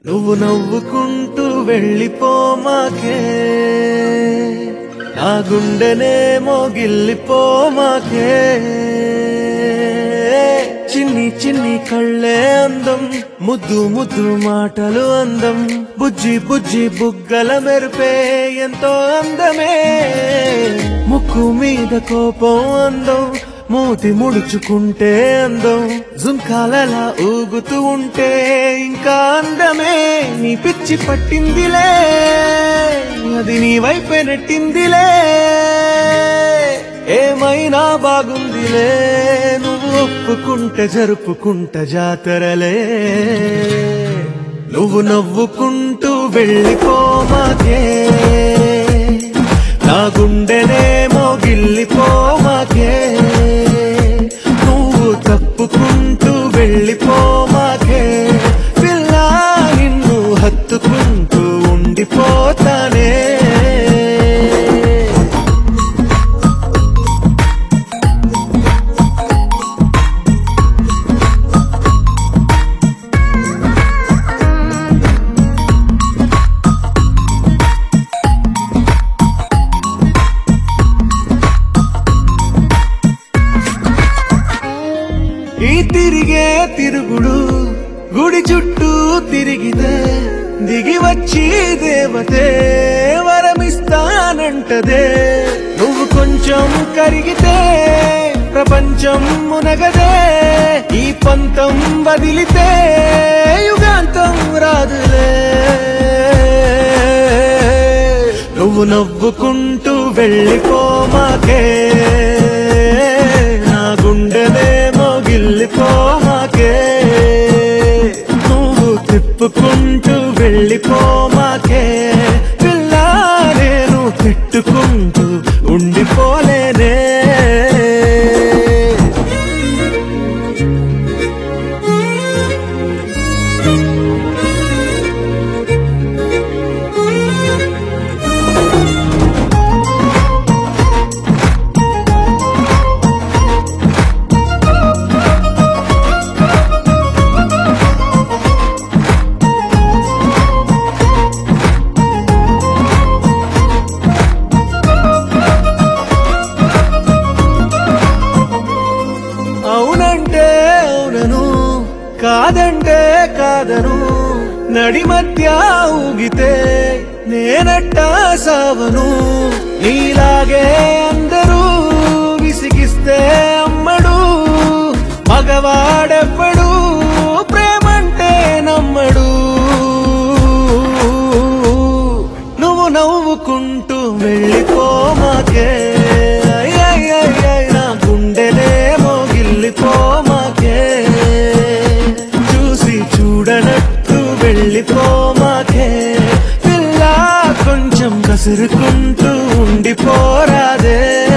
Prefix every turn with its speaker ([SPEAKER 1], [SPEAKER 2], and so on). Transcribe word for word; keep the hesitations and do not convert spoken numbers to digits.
[SPEAKER 1] నువ్వు నవ్వుకుంటూ వెళ్ళిపోమాకే, నా గుండెనే మోగిల్లిపోమాకే. చిన్ని చిన్ని కళ్ళే అందం, ముద్దు ముద్దు మాటలు అందం, బుజ్జి బుజ్జి బుగ్గల మెరుపే ఎంతో అందమే. ముక్కు మీద కోపం అందం, మూతి ముడుచుకుంటే అందం, జుంకాలలా ఊగుతూ ఉంటే ఇంకా అందమే. నీ పిచ్చి పట్టిందిలే, అది నీ వైపే నెట్టిందిలే. ఏమైనా బాగుందిలే, నువ్వు ఒప్పుకుంటే జరుపుకుంటా జాతరలే. నువ్వు నవ్వుకుంటూ వెళ్ళిపోమాకే, నా గుండెనే మోగిల్లిపోమాకే. నువ్వు తప్పుకుంటూ వెళ్ళిపోమాకే, పిల్ల నిన్ను హత్తుకుంటూ ఉండిపోతానే. ఈ తిరిగే తిరుగుడు గుడి చుట్టూ తిరిగితే, దిగి వచ్చి దేవతే వరమిస్తానంటదే. నువ్వు కొంచెం కరిగితే ప్రపంచం మునగదే. ఈ పంతం వదిలితే యుగాంతం రాదులే. నువ్వు నవ్వుకుంటూ వెళ్ళిపోమాకే, నా గుండెనే మోగిల్లిపోమాకే. నువ్వు తిప్పుకుంటూ వెళ్ళిపోమాకే, పిల్ల నేను తిట్టుకుంటూ ఉండిపోలేనే. అవునంటే అవునను, కాదంటే కాదను, నడి మధ్య ఊగితే నేనట్టా సావను. నీలాగే అందరూ విసిగిస్తే అమ్మడు, మగవాడెవ్వడు ప్రేమంటే నమ్మడు. నువ్వు నవ్వుకుంటూ వెళ్ళిపోమాకే, నా గుండెనే మోగిల్లిపోమాకే. చూసి చూడనట్టు వెళ్ళిపోమాకే, పిల్ల కొంచెం కసురుకుంటూ ఉండిపోరాదే.